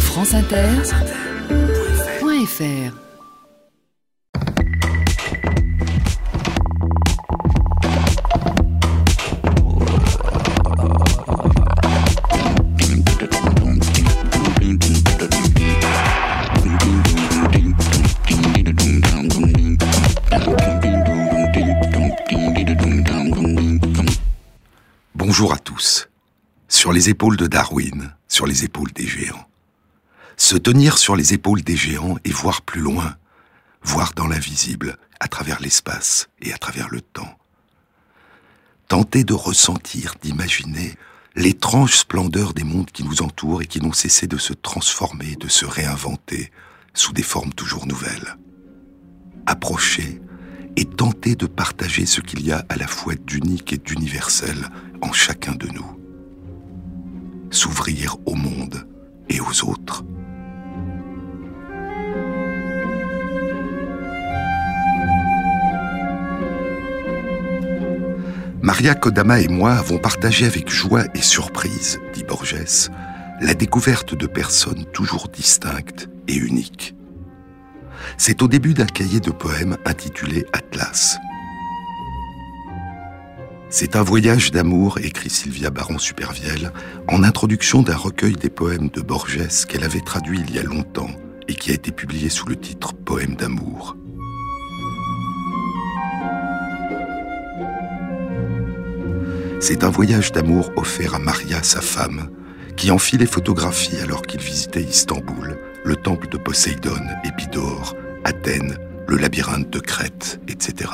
franceinter.fr. Bonjour à tous. Sur les épaules de Darwin, sur les épaules des géants. Se tenir sur les épaules des géants et voir plus loin, voir dans l'invisible, à travers l'espace et à travers le temps. Tenter de ressentir, d'imaginer l'étrange splendeur des mondes qui nous entourent et qui n'ont cessé de se transformer, de se réinventer sous des formes toujours nouvelles. Approcher et tenter de partager ce qu'il y a à la fois d'unique et d'universel en chacun de nous. S'ouvrir au monde et aux autres. Maria Kodama et moi avons partagé avec joie et surprise, dit Borges, la découverte de personnes toujours distinctes et uniques. C'est au début d'un cahier de poèmes intitulé Atlas. C'est un voyage d'amour, écrit Sylvia Baron-Supervielle, en introduction d'un recueil des poèmes de Borges qu'elle avait traduit il y a longtemps et qui a été publié sous le titre Poèmes d'amour. C'est un voyage d'amour offert à Maria, sa femme, qui en fit les photographies alors qu'il visitait Istanbul, le temple de Poséidon, Épidore, Athènes, le labyrinthe de Crète, etc.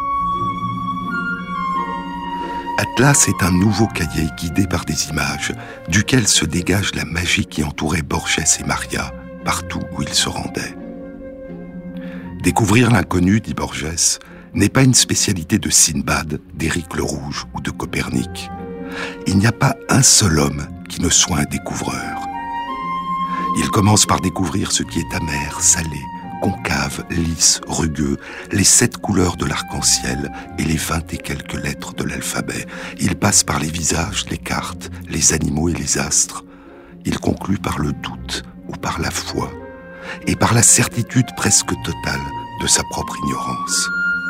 Atlas est un nouveau cahier guidé par des images, duquel se dégage la magie qui entourait Borges et Maria, partout où ils se rendaient. Découvrir l'inconnu, dit Borges, n'est pas une spécialité de Sinbad, d'Éric le Rouge ou de Copernic. Il n'y a pas un seul homme qui ne soit un découvreur. Il commence par découvrir ce qui est amer, salé, concave, lisse, rugueux, les 7 couleurs de l'arc-en-ciel et les 20 et quelques lettres de l'alphabet. Il passe par les visages, les cartes, les animaux et les astres. Il conclut par le doute ou par la foi et par la certitude presque totale de sa propre ignorance.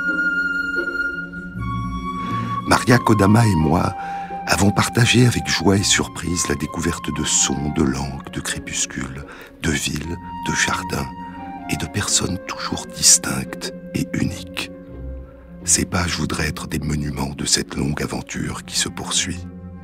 Maria Kodama et moi avons partagé avec joie et surprise la découverte de sons, de langues, de crépuscules, de villes, de jardins et de personnes toujours distinctes et uniques. Ces pages voudraient être des monuments de cette longue aventure qui se poursuit.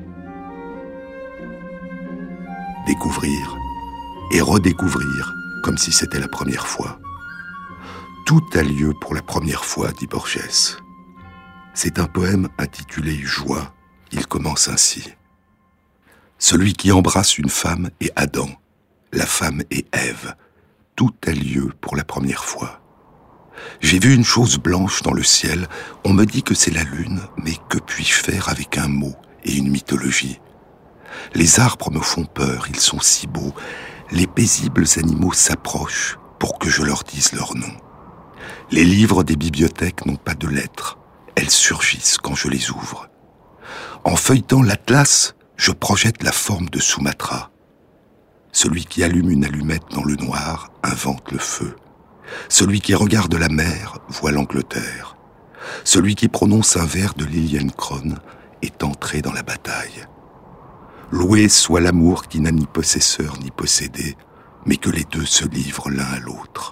Découvrir et redécouvrir comme si c'était la première fois. Tout a lieu pour la première fois, dit Borges. C'est un poème intitulé « Joie ». Il commence ainsi. Celui qui embrasse une femme est Adam, la femme est Ève. Tout a lieu pour la première fois. J'ai vu une chose blanche dans le ciel, on me dit que c'est la lune, mais que puis-je faire avec un mot et une mythologie? Les arbres me font peur, ils sont si beaux, les paisibles animaux s'approchent pour que je leur dise leur nom. Les livres des bibliothèques n'ont pas de lettres, elles surgissent quand je les ouvre. En feuilletant l'Atlas, je projette la forme de Sumatra. Celui qui allume une allumette dans le noir invente le feu. Celui qui regarde la mer voit l'Angleterre. Celui qui prononce un vers de Liliencron est entré dans la bataille. Loué soit l'amour qui n'a ni possesseur ni possédé, mais que les deux se livrent l'un à l'autre.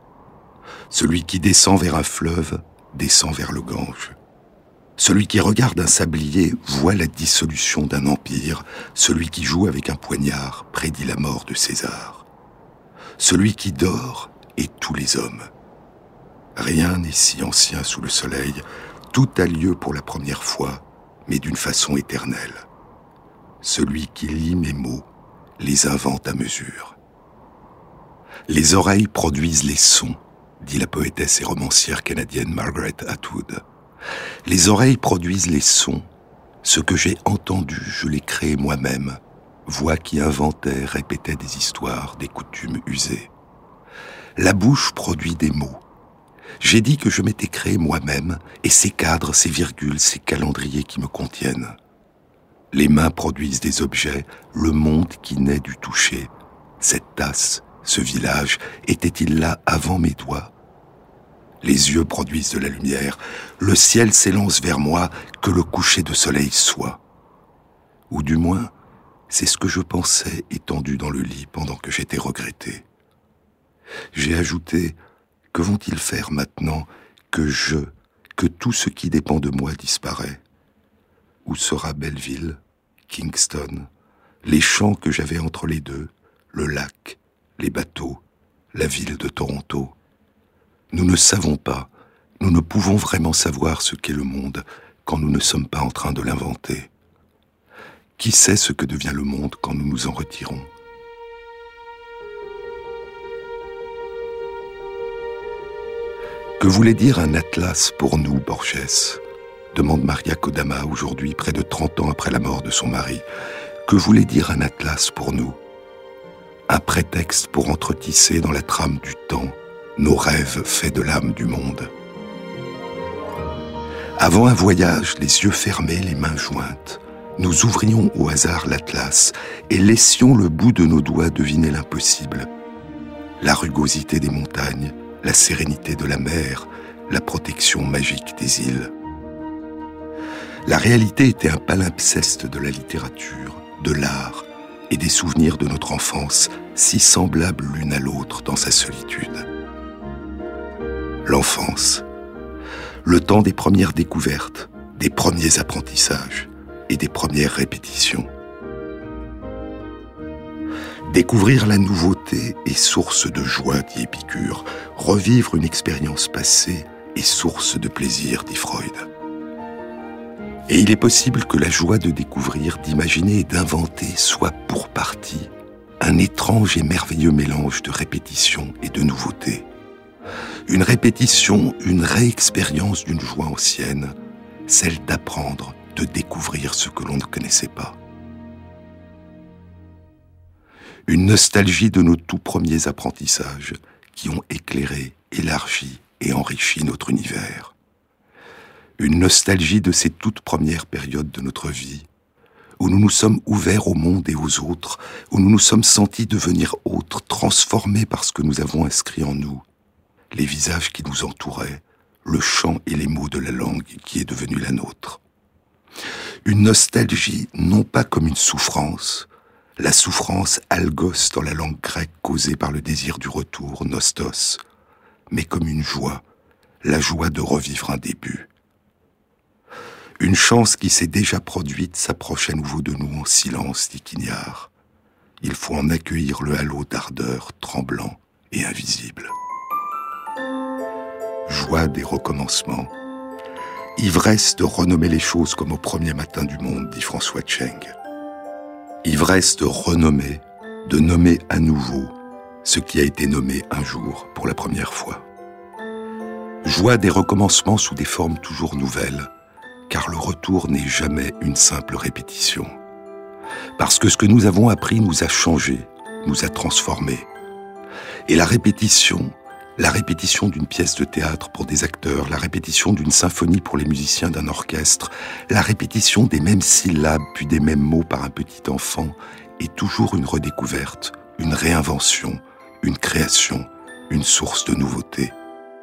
Celui qui descend vers un fleuve descend vers le Gange. Celui qui regarde un sablier voit la dissolution d'un empire. Celui qui joue avec un poignard prédit la mort de César. Celui qui dort est tous les hommes. Rien n'est si ancien sous le soleil. Tout a lieu pour la première fois, mais d'une façon éternelle. Celui qui lit mes mots les invente à mesure. Les oreilles produisent les sons, dit la poétesse et romancière canadienne Margaret Atwood. Les oreilles produisent les sons. Ce que j'ai entendu, je l'ai créé moi-même. Voix qui inventaient, répétaient des histoires, des coutumes usées. La bouche produit des mots. J'ai dit que je m'étais créé moi-même, et ces cadres, ces virgules, ces calendriers qui me contiennent. Les mains produisent des objets, le monde qui naît du toucher, Cette tasse, ce village, était-il là avant mes doigts? Les yeux produisent de la lumière, le ciel s'élance vers moi, que le coucher de soleil soit. Ou du moins, c'est ce que je pensais étendu dans le lit pendant que j'étais regretté. J'ai ajouté, que vont-ils faire maintenant que tout ce qui dépend de moi disparaît? Où sera Belleville, Kingston, les champs que j'avais entre les deux, le lac, les bateaux, la ville de Toronto? Nous ne savons pas, nous ne pouvons vraiment savoir ce qu'est le monde quand nous ne sommes pas en train de l'inventer. Qui sait ce que devient le monde quand nous nous en retirons? Que voulait dire un atlas pour nous, Borges? Demande Maria Kodama aujourd'hui, près de 30 ans après la mort de son mari. Que voulait dire un atlas pour nous? Un prétexte pour entretisser dans la trame du temps nos rêves faits de l'âme du monde. Avant un voyage, les yeux fermés, les mains jointes, nous ouvrions au hasard l'atlas et laissions le bout de nos doigts deviner l'impossible. La rugosité des montagnes, la sérénité de la mer, la protection magique des îles. La réalité était un palimpseste de la littérature, de l'art et des souvenirs de notre enfance, si semblables l'une à l'autre dans sa solitude. L'enfance, le temps des premières découvertes, des premiers apprentissages et des premières répétitions. Découvrir la nouveauté est source de joie, dit Épicure. Revivre une expérience passée est source de plaisir, dit Freud. Et il est possible que la joie de découvrir, d'imaginer et d'inventer soit pour partie un étrange et merveilleux mélange de répétition et de nouveauté. Une répétition, une réexpérience d'une joie ancienne, celle d'apprendre, de découvrir ce que l'on ne connaissait pas. Une nostalgie de nos tout premiers apprentissages qui ont éclairé, élargi et enrichi notre univers. Une nostalgie de ces toutes premières périodes de notre vie, où nous nous sommes ouverts au monde et aux autres, où nous nous sommes sentis devenir autres, transformés par ce que nous avons inscrit en nous, les visages qui nous entouraient, le chant et les mots de la langue qui est devenue la nôtre. Une nostalgie non pas comme une souffrance, la souffrance algos dans la langue grecque causée par le désir du retour, nostos, mais comme une joie, la joie de revivre un début. Une chance qui s'est déjà produite s'approche à nouveau de nous en silence, dit Quignard. Il faut en accueillir le halo d'ardeur tremblant et invisible. Joie des recommencements. Ivresse de renommer les choses comme au premier matin du monde, dit François Cheng. Ivresse de renommer, de nommer à nouveau ce qui a été nommé un jour pour la première fois. Joie des recommencements sous des formes toujours nouvelles, car le retour n'est jamais une simple répétition. Parce que ce que nous avons appris nous a changés, nous a transformés. Et la répétition d'une pièce de théâtre pour des acteurs, la répétition d'une symphonie pour les musiciens d'un orchestre, la répétition des mêmes syllabes puis des mêmes mots par un petit enfant est toujours une redécouverte, une réinvention, une création, une source de nouveauté.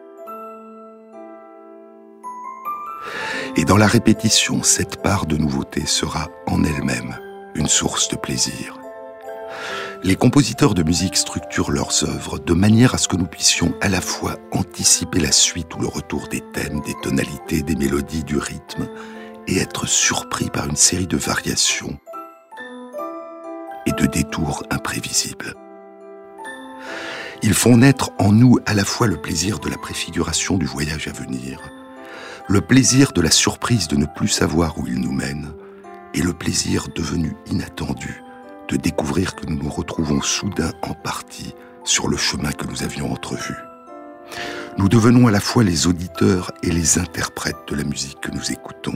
Et dans la répétition, cette part de nouveauté sera en elle-même une source de plaisir. Les compositeurs de musique structurent leurs œuvres de manière à ce que nous puissions à la fois anticiper la suite ou le retour des thèmes, des tonalités, des mélodies, du rythme, et être surpris par une série de variations et de détours imprévisibles. Ils font naître en nous à la fois le plaisir de la préfiguration du voyage à venir, le plaisir de la surprise de ne plus savoir où il nous mène, et le plaisir devenu inattendu de découvrir que nous nous retrouvons soudain en partie sur le chemin que nous avions entrevu. Nous devenons à la fois les auditeurs et les interprètes de la musique que nous écoutons.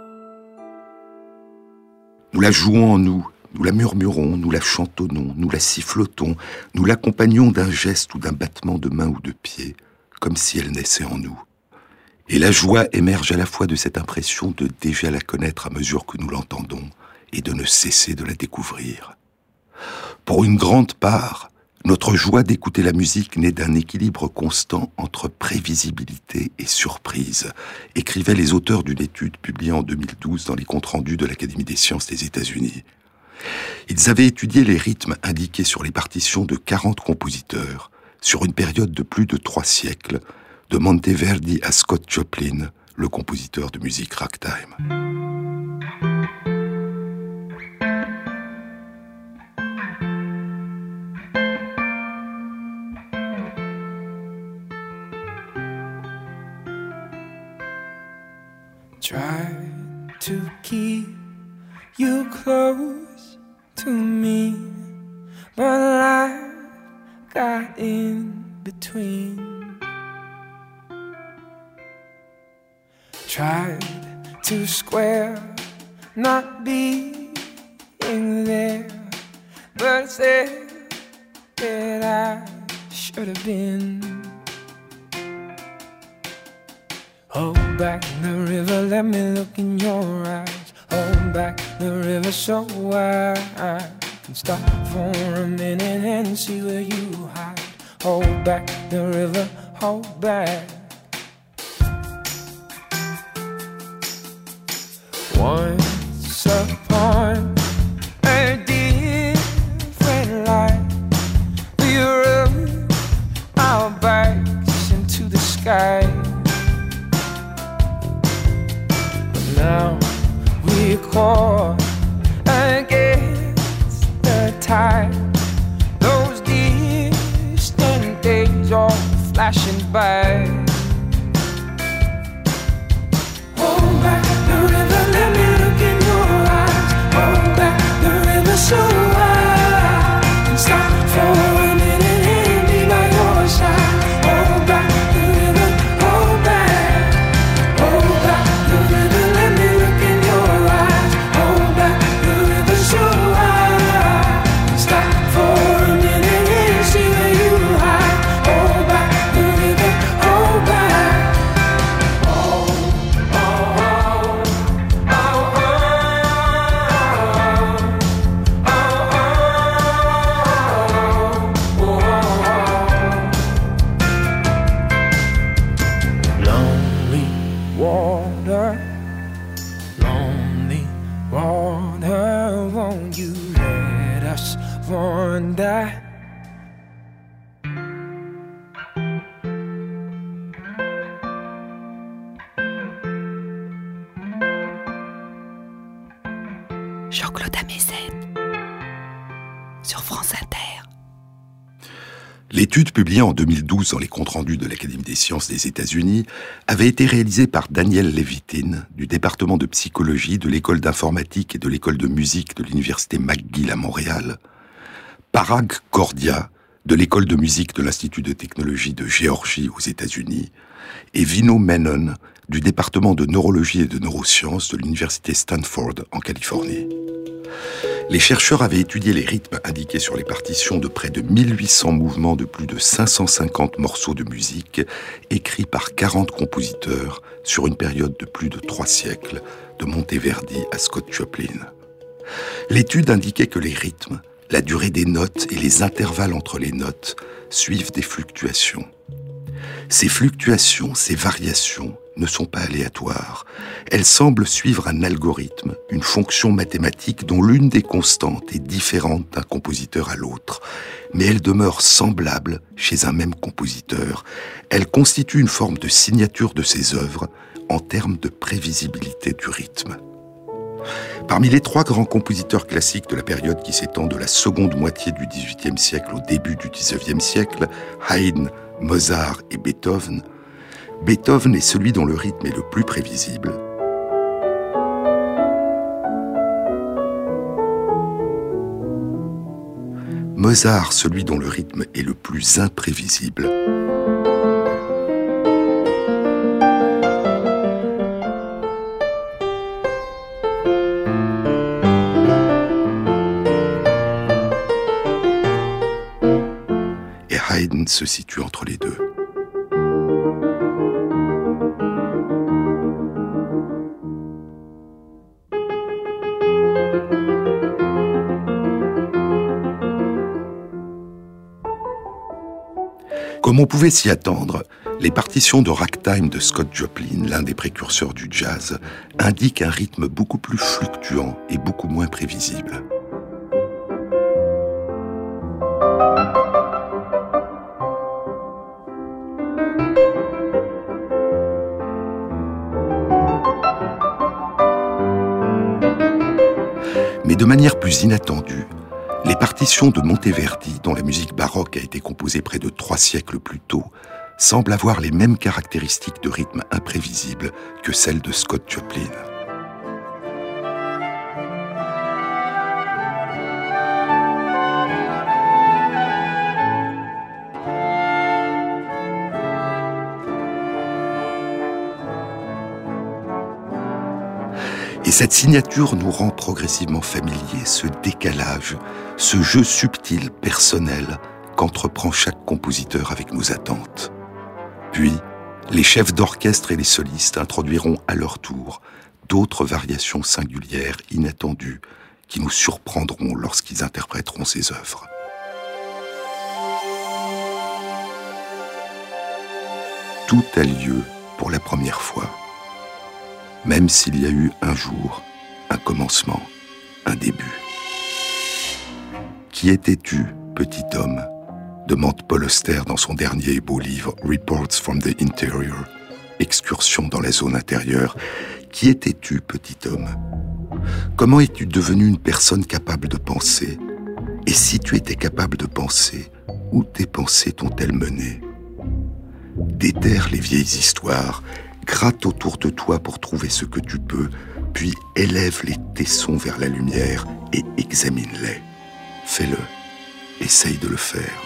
Nous la jouons en nous, nous la murmurons, nous la chantonnons, nous la sifflotons, nous l'accompagnons d'un geste ou d'un battement de main ou de pied, comme si elle naissait en nous. Et la joie émerge à la fois de cette impression de déjà la connaître à mesure que nous l'entendons et de ne cesser de la découvrir. Pour une grande part, Notre joie d'écouter la musique naît d'un équilibre constant entre prévisibilité et surprise, écrivaient les auteurs d'une étude publiée en 2012 dans les comptes rendus de l'Académie des sciences des États-Unis. Ils avaient étudié les rythmes indiqués sur les partitions de 40 compositeurs sur une période de plus de 3 siècles, de Monteverdi à Scott Joplin, le compositeur de musique ragtime. Try to keep you close to me, but life got in between. Tried to square not being there, but said that I should have been. Hold back the river, let me look in your eyes. Hold back the river so I can stop for a minute and see where you hide. Hold back the river, hold back. Once upon a different life, we rode our bikes into the sky. Now we're caught against the tide. Those distant days are flashing by. Hold back the river, let me look in your eyes. Hold back the river so I can stop for a minute and be by your side. Hold back the river, hold back. Hold back the river, let me look in your eyes. Hold back the river so I can stop for a minute and see where you hide. Hold back the river, hold back. Lonely water, won't you let us wander? Jean-Claude Amezen sur France Inter. L'étude publiée en 2012 dans les comptes rendus de l'Académie des sciences des États-Unis avait été réalisée par Daniel Levitin du département de psychologie de l'école d'informatique et de l'école de musique de l'université McGill à Montréal, Parag Kordia de l'école de musique de l'Institut de technologie de Géorgie aux États-Unis et Vino Menon du département de neurologie et de neurosciences de l'université Stanford en Californie. Les chercheurs avaient étudié les rythmes indiqués sur les partitions de près de 1800 mouvements de plus de 550 morceaux de musique écrits par 40 compositeurs sur une période de plus de 3 siècles, de Monteverdi à Scott Joplin. L'étude indiquait que les rythmes, la durée des notes et les intervalles entre les notes suivent des fluctuations. Ces fluctuations, ces variations ne sont pas aléatoires. Elles semblent suivre un algorithme, une fonction mathématique dont l'une des constantes est différente d'un compositeur à l'autre, mais elles demeurent semblables chez un même compositeur. Elles constituent une forme de signature de ses œuvres en termes de prévisibilité du rythme. Parmi les 3 grands compositeurs classiques de la période qui s'étend de la seconde moitié du XVIIIe siècle au début du XIXe siècle, Haydn, Mozart et Beethoven, Beethoven est celui dont le rythme est le plus prévisible. Mozart, celui dont le rythme est le plus imprévisible. Et Haydn se situe entre les deux. Comme on pouvait s'y attendre, les partitions de ragtime de Scott Joplin, l'un des précurseurs du jazz, indiquent un rythme beaucoup plus fluctuant et beaucoup moins prévisible. Mais de manière plus inattendue, les partitions de Monteverdi, dont la musique baroque a été composée près de 3 siècles plus tôt, semblent avoir les mêmes caractéristiques de rythme imprévisible que celles de Scott Joplin. Et cette signature nous rend progressivement familier ce décalage, ce jeu subtil, personnel, qu'entreprend chaque compositeur avec nos attentes. Puis, les chefs d'orchestre et les solistes introduiront à leur tour d'autres variations singulières, inattendues, qui nous surprendront lorsqu'ils interpréteront ces œuvres. Tout a lieu pour la première fois. Même s'il y a eu un jour, un commencement, un début. Qui étais-tu, petit homme ? Demande Paul Auster dans son dernier et beau livre Reports from the Interior, Excursion dans la zone intérieure. Qui étais-tu, petit homme ? Comment es-tu devenu une personne capable de penser ? Et si tu étais capable de penser, où tes pensées t'ont-elles mené ? Déterre les vieilles histoires, gratte autour de toi pour trouver ce que tu peux, puis élève les tessons vers la lumière et examine-les. Fais-le, essaye de le faire.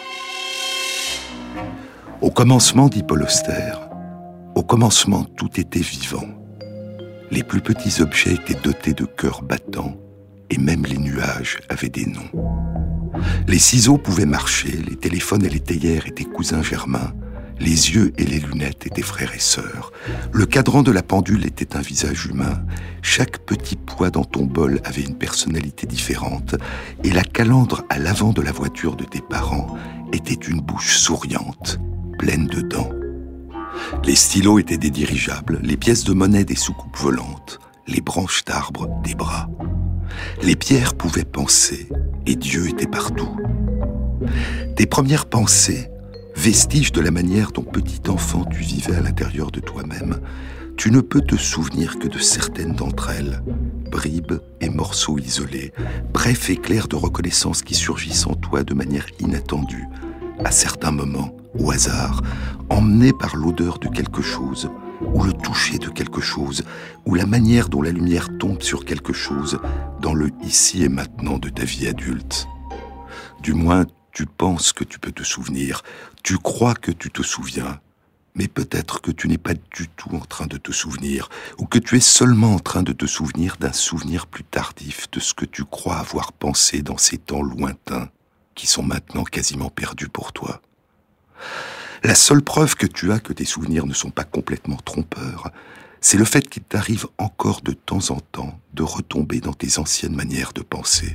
Au commencement, dit Paul Auster, au commencement tout était vivant. Les plus petits objets étaient dotés de cœurs battants, et même les nuages avaient des noms. Les ciseaux pouvaient marcher, les téléphones et les théières étaient cousins germains, les yeux et les lunettes étaient frères et sœurs. Le cadran de la pendule était un visage humain. Chaque petit pois dans ton bol avait une personnalité différente. Et la calandre à l'avant de la voiture de tes parents était une bouche souriante, pleine de dents. Les stylos étaient des dirigeables, les pièces de monnaie des soucoupes volantes, les branches d'arbres des bras. Les pierres pouvaient penser, et Dieu était partout. Tes premières pensées, vestige de la manière dont petit enfant tu vivais à l'intérieur de toi-même, tu ne peux te souvenir que de certaines d'entre elles, bribes et morceaux isolés, bref éclairs de reconnaissance qui surgissent en toi de manière inattendue, à certains moments, au hasard, emmenés par l'odeur de quelque chose, ou le toucher de quelque chose, ou la manière dont la lumière tombe sur quelque chose dans le ici et maintenant de ta vie adulte. Du moins, tu penses que tu peux te souvenir, tu crois que tu te souviens, mais peut-être que tu n'es pas du tout en train de te souvenir, ou que tu es seulement en train de te souvenir d'un souvenir plus tardif de ce que tu crois avoir pensé dans ces temps lointains, qui sont maintenant quasiment perdus pour toi. La seule preuve que tu as que tes souvenirs ne sont pas complètement trompeurs, c'est le fait qu'il t'arrive encore de temps en temps de retomber dans tes anciennes manières de penser.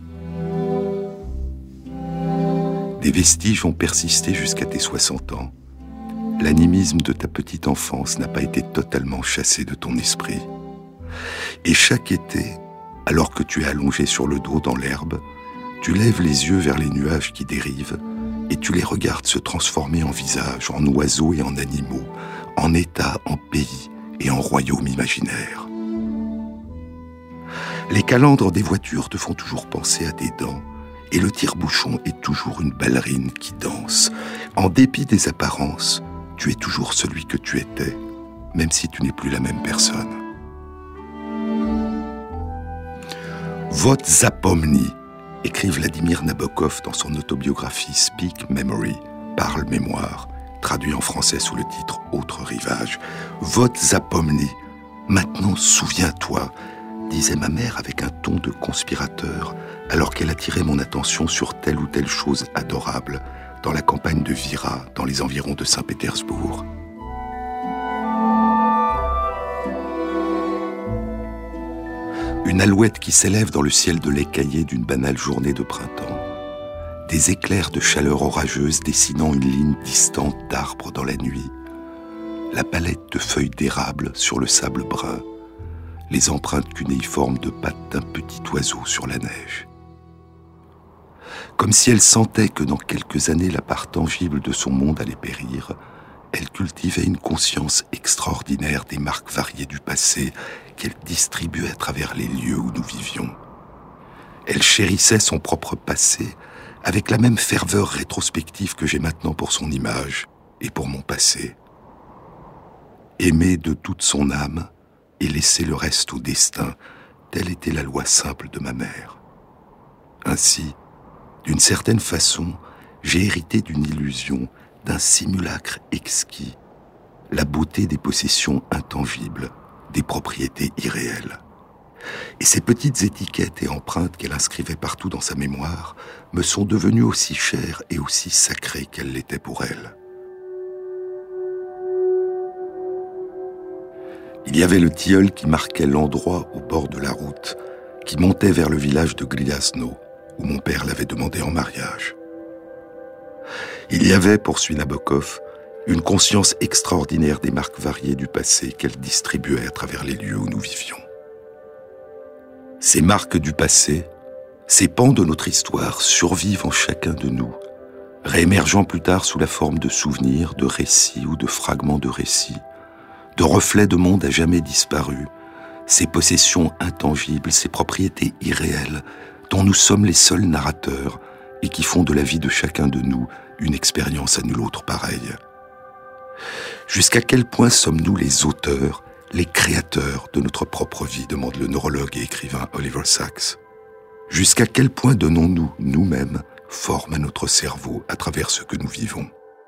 Des vestiges ont persisté jusqu'à tes 60 ans. L'animisme de ta petite enfance n'a pas été totalement chassé de ton esprit. Et chaque été, alors que tu es allongé sur le dos dans l'herbe, tu lèves les yeux vers les nuages qui dérivent et tu les regardes se transformer en visages, en oiseaux et en animaux, en états, en pays et en royaumes imaginaires. Les calandres des voitures te font toujours penser à des dents, et le tire-bouchon est toujours une ballerine qui danse. En dépit des apparences, tu es toujours celui que tu étais, même si tu n'es plus la même personne. Vot zapomni, écrit Vladimir Nabokov dans son autobiographie Speak Memory, Parle mémoire, traduit en français sous le titre Autre rivage. Vot zapomni, maintenant souviens-toi, disait ma mère avec un ton de conspirateur, alors qu'elle attirait mon attention sur telle ou telle chose adorable dans la campagne de Vira, dans les environs de Saint-Pétersbourg. Une alouette qui s'élève dans le ciel de l'écaillé d'une banale journée de printemps. des éclairs de chaleur orageuse dessinant une ligne distante d'arbres dans la nuit, la palette de feuilles d'érable sur le sable brun, les empreintes cunéiformes de pattes d'un petit oiseau sur la neige. Comme si elle sentait que dans quelques années la part tangible de son monde allait périr, elle cultivait une conscience extraordinaire des marques variées du passé qu'elle distribuait à travers les lieux où nous vivions. Elle chérissait son propre passé avec la même ferveur rétrospective que j'ai maintenant pour son image et pour mon passé. Aimer de toute son âme et laisser le reste au destin, telle était la loi simple de ma mère. Ainsi, d'une certaine façon, j'ai hérité d'une illusion, d'un simulacre exquis, la beauté des possessions intangibles, des propriétés irréelles. Et ces petites étiquettes et empreintes qu'elle inscrivait partout dans sa mémoire me sont devenues aussi chères et aussi sacrées qu'elles l'étaient pour elle. Il y avait le tilleul qui marquait l'endroit au bord de la route, qui montait vers le village de Gliasno, où mon père l'avait demandé en mariage. Il y avait, poursuit Nabokov, une conscience extraordinaire des marques variées du passé qu'elle distribuait à travers les lieux où nous vivions. Ces marques du passé, ces pans de notre histoire survivent en chacun de nous, réémergeant plus tard sous la forme de souvenirs, de récits ou de fragments de récits, de reflets de monde à jamais disparus, ces possessions intangibles, ces propriétés irréelles dont nous sommes les seuls narrateurs et qui font de la vie de chacun de nous une expérience à nul autre pareille. Jusqu'à quel point sommes-nous les auteurs, les créateurs de notre propre vie, demande le neurologue et écrivain Oliver Sacks. Jusqu'à quel point donnons-nous, nous-mêmes, forme à notre cerveau à travers ce que nous vivons.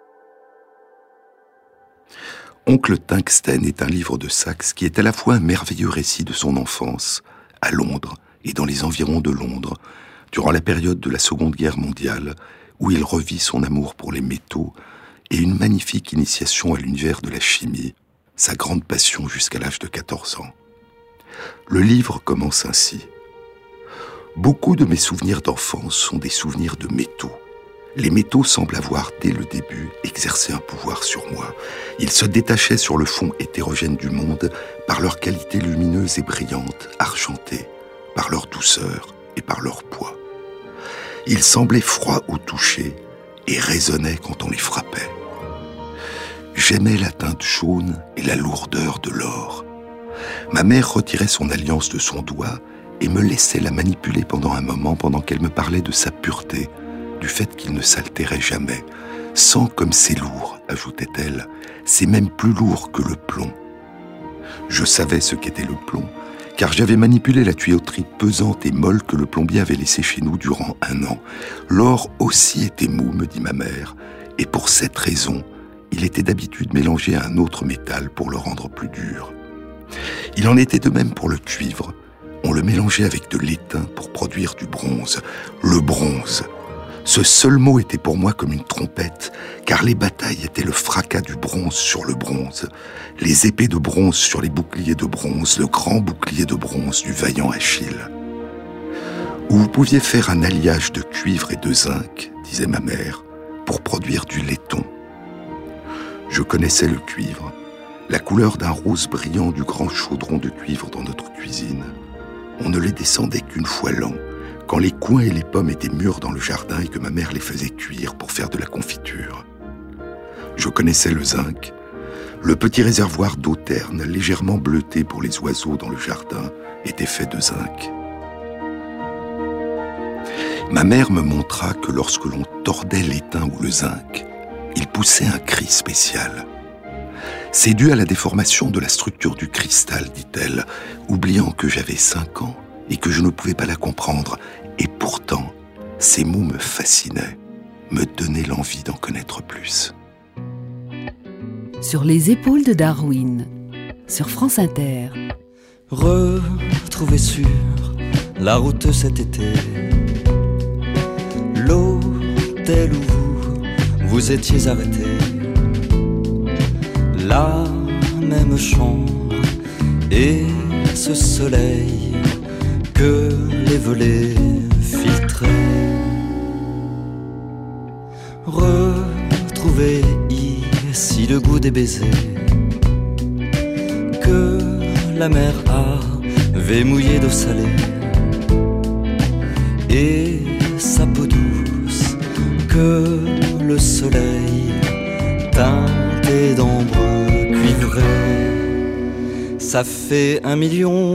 Oncle Tungsten est un livre de Sacks qui est à la fois un merveilleux récit de son enfance, à Londres et dans les environs de Londres, durant la période de la Seconde Guerre mondiale, où il revit son amour pour les métaux et une magnifique initiation à l'univers de la chimie, sa grande passion jusqu'à l'âge de 14 ans. Le livre commence ainsi. Beaucoup de mes souvenirs d'enfance sont des souvenirs de métaux. Les métaux semblent avoir, dès le début, exercé un pouvoir sur moi. Ils se détachaient sur le fond hétérogène du monde par leur qualité lumineuse et brillante, argentée, par leur douceur et par leur poids. Ils semblaient froids au toucher et résonnaient quand on les frappait. J'aimais la teinte jaune et la lourdeur de l'or. Ma mère retirait son alliance de son doigt et me laissait la manipuler pendant un moment pendant qu'elle me parlait de sa pureté, du fait qu'il ne s'altérait jamais. Sans comme c'est lourd, ajoutait-elle, c'est même plus lourd que le plomb. Je savais ce qu'était le plomb, car j'avais manipulé la tuyauterie pesante et molle que le plombier avait laissée chez nous durant 1 an. L'or aussi était mou, me dit ma mère, et pour cette raison, il était d'habitude mélangé à un autre métal pour le rendre plus dur. Il en était de même pour le cuivre. On le mélangeait avec de l'étain pour produire du bronze. Le bronze. Ce seul mot était pour moi comme une trompette, car les batailles étaient le fracas du bronze sur le bronze, les épées de bronze sur les boucliers de bronze, le grand bouclier de bronze du vaillant Achille. Où vous pouviez faire un alliage de cuivre et de zinc, disait ma mère, pour produire du laiton. Je connaissais le cuivre, la couleur d'un rose brillant du grand chaudron de cuivre dans notre cuisine. On ne les descendait qu'une fois l'an, quand les coings et les pommes étaient mûrs dans le jardin et que ma mère les faisait cuire pour faire de la confiture. Je connaissais le zinc, le petit réservoir d'eau terne légèrement bleuté pour les oiseaux dans le jardin était fait de zinc. Ma mère me montra que lorsque l'on tordait l'étain ou le zinc, il poussait un cri spécial. C'est dû à la déformation de la structure du cristal, dit-elle, oubliant que j'avais 5 ans et que je ne pouvais pas la comprendre. Et pourtant, ces mots me fascinaient, me donnaient l'envie d'en connaître plus. Sur les épaules de Darwin, sur France Inter. Retrouvez sur la route cet été l'hôtel où vous étiez arrêté, la même chambre et ce soleil que les volets filtraient. retrouver ici le goût des baisers que la mer avait mouillé d'eau salée et sa peau douce que le soleil teinté d'ambre cuivré. Ça fait 1 million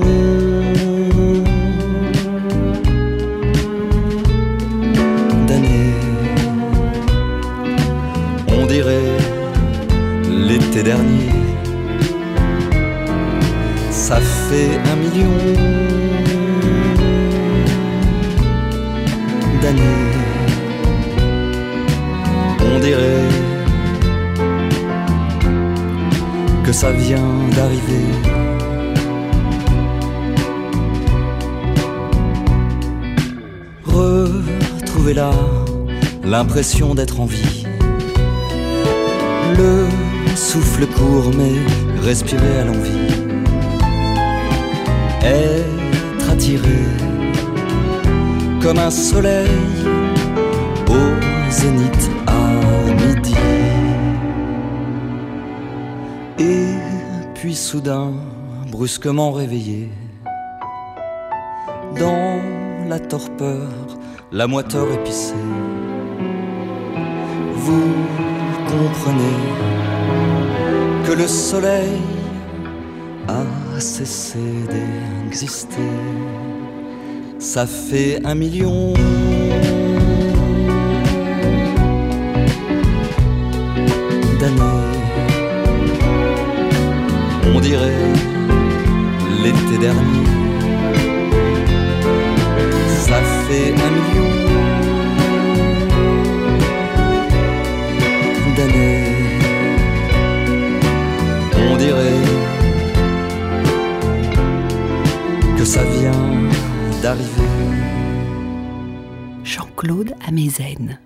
d'années, on dirait l'été dernier. Ça fait 1 million d'années, on dirait que ça vient d'arriver. Retrouvez là l'impression d'être en vie, le souffle court mais respirer à l'envie, être attiré comme un soleil au zénith à midi. Et puis soudain, brusquement réveillé, dans la torpeur, la moiteur épicée, vous comprenez que le soleil a cessé d'exister. Ça fait 1 million d'années, on dirait l'été dernier. Ça fait 1 million d'années, on dirait que ça vient d'arriver. Jean-Claude Amezen.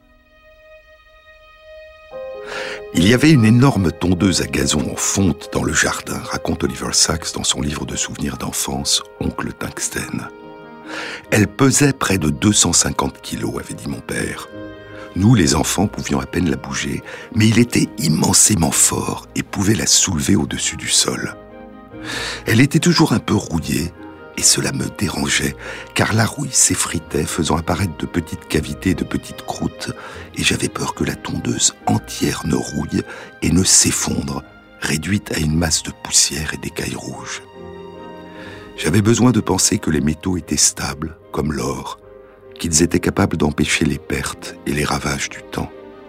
Il y avait une énorme tondeuse à gazon en fonte dans le jardin, raconte Oliver Sacks dans son livre de souvenirs d'enfance, Oncle Tungsten. Elle pesait près de 250 kilos, avait dit mon père. Nous, les enfants, pouvions à peine la bouger, mais il était immensément fort et pouvait la soulever au-dessus du sol. Elle était toujours un peu rouillée, et cela me dérangeait, car la rouille s'effritait, faisant apparaître de petites cavités, de petites croûtes, et j'avais peur que la tondeuse entière ne rouille et ne s'effondre, réduite à une masse de poussière et d'écailles rouges. J'avais besoin de penser que les métaux étaient stables, comme l'or, qu'ils étaient capables d'empêcher les pertes et les ravages du temps.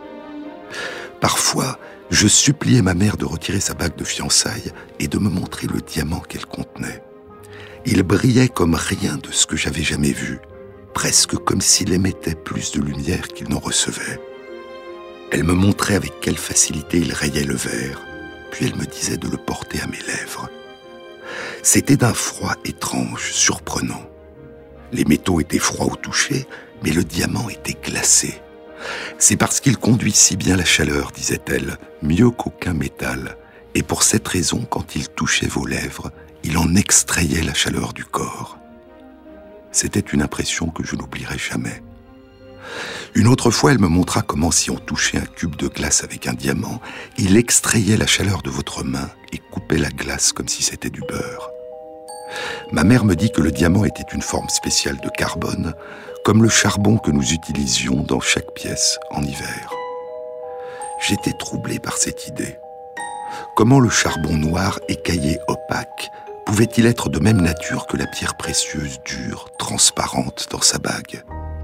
Parfois, je suppliais ma mère de retirer sa bague de fiançailles et de me montrer le diamant qu'elle contenait. Il brillait comme rien de ce que j'avais jamais vu, presque comme s'il émettait plus de lumière qu'il n'en recevait. Elle me montrait avec quelle facilité il rayait le verre, puis elle me disait de le porter à mes lèvres. C'était d'un froid étrange, surprenant. Les métaux étaient froids au toucher, mais le diamant était glacé. C'est parce qu'il conduit si bien la chaleur, disait-elle, mieux qu'aucun métal, et pour cette raison, quand il touchait vos lèvres, il en extrayait la chaleur du corps. C'était une impression que je n'oublierai jamais. Une autre fois, elle me montra comment, si on touchait un cube de glace avec un diamant, il extrayait la chaleur de votre main et coupait la glace comme si c'était du beurre. Ma mère me dit que le diamant était une forme spéciale de carbone, comme le charbon que nous utilisions dans chaque pièce en hiver. J'étais troublé par cette idée. Comment le charbon noir, écaillé, opaque, pouvait-il être de même nature que la pierre précieuse, dure, transparente dans sa bague ?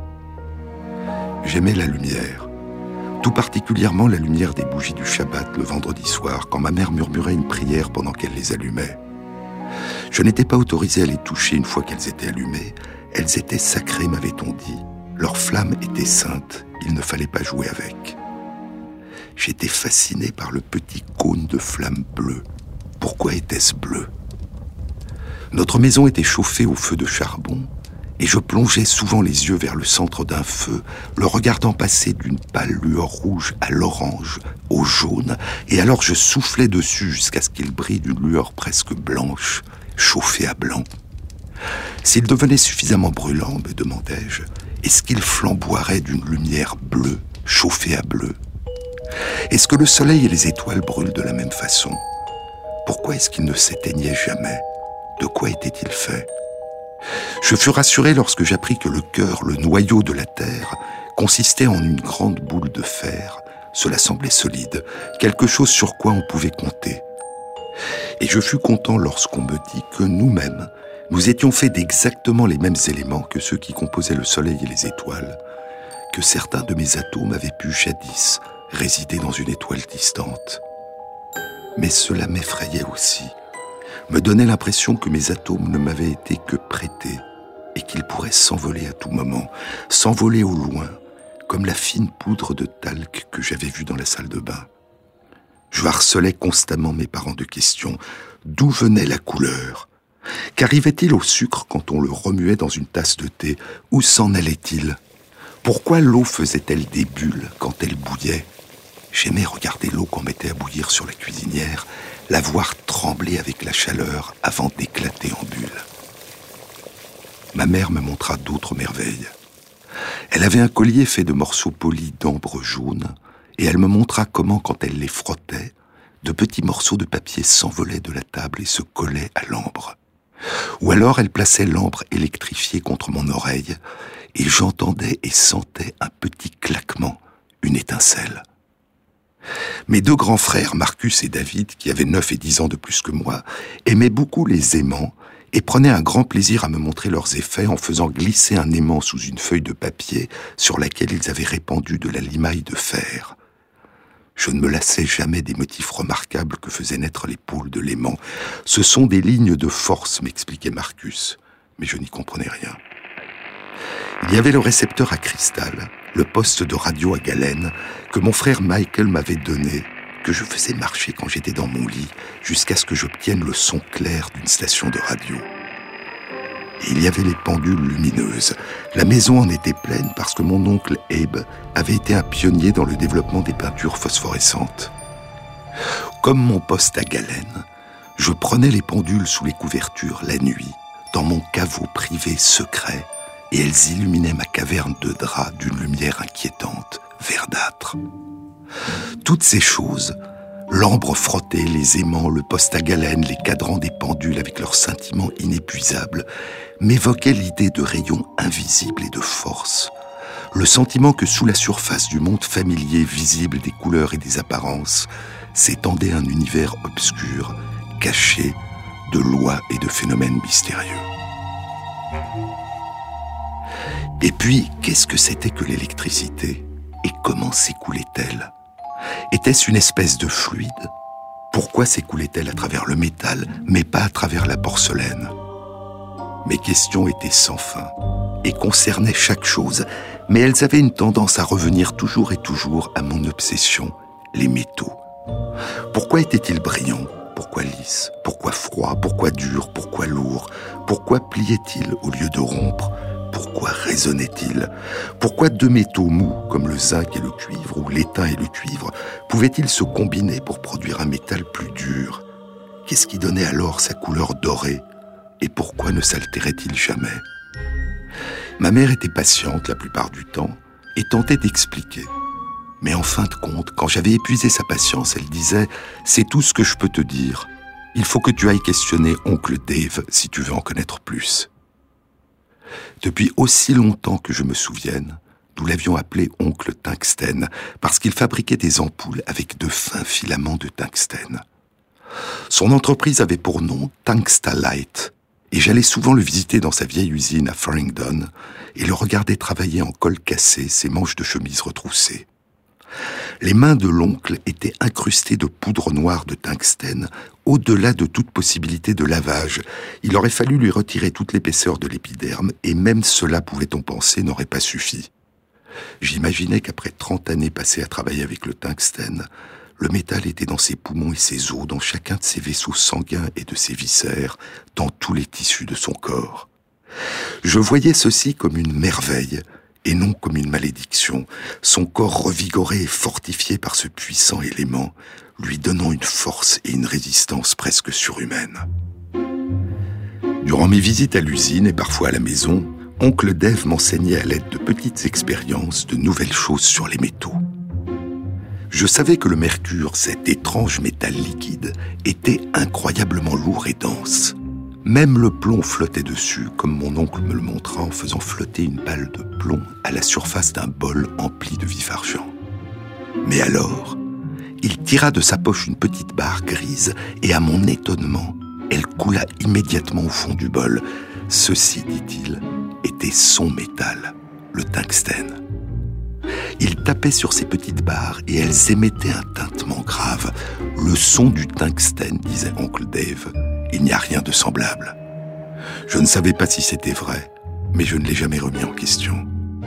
J'aimais la lumière, tout particulièrement la lumière des bougies du Shabbat le vendredi soir, quand ma mère murmurait une prière pendant qu'elle les allumait. Je n'étais pas autorisé à les toucher une fois qu'elles étaient allumées. Elles étaient sacrées, m'avait-on dit. Leur flamme était sainte, il ne fallait pas jouer avec. J'étais fasciné par le petit cône de flamme bleue. Pourquoi était-ce bleu ? Notre maison était chauffée au feu de charbon, et je plongeais souvent les yeux vers le centre d'un feu, le regardant passer d'une pâle lueur rouge à l'orange, au jaune, et alors je soufflais dessus jusqu'à ce qu'il brille d'une lueur presque blanche, chauffée à blanc. S'il devenait suffisamment brûlant, me demandai-je, est-ce qu'il flamboierait d'une lumière bleue chauffé à bleu? Est-ce que le soleil et les étoiles brûlent de la même façon? Pourquoi est-ce qu'ils ne s'éteignaient jamais? De quoi étaient-ils faits? Je fus rassuré lorsque j'appris que le cœur, le noyau de la Terre, consistait en une grande boule de fer. Cela semblait solide, quelque chose sur quoi on pouvait compter. Et je fus content lorsqu'on me dit que nous-mêmes, nous étions faits d'exactement les mêmes éléments que ceux qui composaient le soleil et les étoiles, que certains de mes atomes avaient pu jadis résider dans une étoile distante. Mais cela m'effrayait aussi, me donnait l'impression que mes atomes ne m'avaient été que prêtés et qu'ils pourraient s'envoler à tout moment, s'envoler au loin, comme la fine poudre de talc que j'avais vue dans la salle de bain. Je harcelais constamment mes parents de questions. D'où venait la couleur? Qu'arrivait-il au sucre quand on le remuait dans une tasse de thé? Où s'en allait-il? Pourquoi l'eau faisait-elle des bulles quand elle bouillait? J'aimais regarder l'eau qu'on mettait à bouillir sur la cuisinière, la voir trembler avec la chaleur avant d'éclater en bulles. Ma mère me montra d'autres merveilles. Elle avait un collier fait de morceaux polis d'ambre jaune, et elle me montra comment, quand elle les frottait, de petits morceaux de papier s'envolaient de la table et se collaient à l'ambre. Ou alors elle plaçait l'ambre électrifié contre mon oreille, et j'entendais et sentais un petit claquement, une étincelle. Mes deux grands frères, Marcus et David, qui avaient 9 et 10 ans de plus que moi, aimaient beaucoup les aimants et prenaient un grand plaisir à me montrer leurs effets en faisant glisser un aimant sous une feuille de papier sur laquelle ils avaient répandu de la limaille de fer. Je ne me lassais jamais des motifs remarquables que faisaient naître les pôles de l'aimant. Ce sont des lignes de force, m'expliquait Marcus, mais je n'y comprenais rien. Il y avait le récepteur à cristal, le poste de radio à galène, que mon frère Michael m'avait donné, que je faisais marcher quand j'étais dans mon lit, jusqu'à ce que j'obtienne le son clair d'une station de radio. Et il y avait les pendules lumineuses. La maison en était pleine parce que mon oncle Abe avait été un pionnier dans le développement des peintures phosphorescentes. Comme mon poste à galène, je prenais les pendules sous les couvertures la nuit, dans mon caveau privé secret, et elles illuminaient ma caverne de drap d'une lumière inquiétante, verdâtre. Toutes ces choses, l'ambre frotté, les aimants, le poste à galène, les cadrans des pendules avec leur scintillement inépuisable, m'évoquaient l'idée de rayons invisibles et de force, le sentiment que sous la surface du monde familier visible des couleurs et des apparences s'étendait un univers obscur, caché de lois et de phénomènes mystérieux. Et puis, qu'est-ce que c'était que l'électricité? Et comment s'écoulait-elle? Était-ce une espèce de fluide? Pourquoi s'écoulait-elle à travers le métal, mais pas à travers la porcelaine? Mes questions étaient sans fin et concernaient chaque chose, mais elles avaient une tendance à revenir toujours et toujours à mon obsession, les métaux. Pourquoi étaient-ils brillants? Pourquoi lisses? Pourquoi froids? Pourquoi durs? Pourquoi lourds? Pourquoi pliaient-ils au lieu de rompre? Pourquoi résonnait-il? Pourquoi deux métaux mous, comme le zinc et le cuivre, ou l'étain et le cuivre, pouvaient-ils se combiner pour produire un métal plus dur? Qu'est-ce qui donnait alors sa couleur dorée? Et pourquoi ne s'altérait-il jamais? Ma mère était patiente la plupart du temps et tentait d'expliquer. Mais en fin de compte, quand j'avais épuisé sa patience, elle disait « C'est tout ce que je peux te dire. Il faut que tu ailles questionner oncle Dave si tu veux en connaître plus. » Depuis aussi longtemps que je me souvienne, nous l'avions appelé oncle Tungstène, parce qu'il fabriquait des ampoules avec de fins filaments de tungstène. Son entreprise avait pour nom Tungstalite, et j'allais souvent le visiter dans sa vieille usine à Farringdon, et le regarder travailler en col cassé, ses manches de chemise retroussées. Les mains de l'oncle étaient incrustées de poudre noire de tungstène, au-delà de toute possibilité de lavage. Il aurait fallu lui retirer toute l'épaisseur de l'épiderme, et même cela, pouvait-on penser, n'aurait pas suffi. J'imaginais qu'après 30 années passées à travailler avec le tungstène, le métal était dans ses poumons et ses os, dans chacun de ses vaisseaux sanguins et de ses viscères, dans tous les tissus de son corps. Je voyais ceci comme une merveille, et non comme une malédiction, son corps revigoré et fortifié par ce puissant élément, lui donnant une force et une résistance presque surhumaines. Durant mes visites à l'usine et parfois à la maison, Oncle Dave m'enseignait à l'aide de petites expériences de nouvelles choses sur les métaux. Je savais que le mercure, cet étrange métal liquide, était incroyablement lourd et dense. Même le plomb flottait dessus, comme mon oncle me le montra en faisant flotter une balle de plomb à la surface d'un bol empli de vif argent. Mais alors, il tira de sa poche une petite barre grise et à mon étonnement, elle coula immédiatement au fond du bol. Ceci, dit-il, était son métal, le tungstène. Il tapait sur ces petites barres et elles émettaient un tintement grave. Le son du tungstène, disait oncle Dave, il n'y a rien de semblable. Je ne savais pas si c'était vrai, mais je ne l'ai jamais remis en question.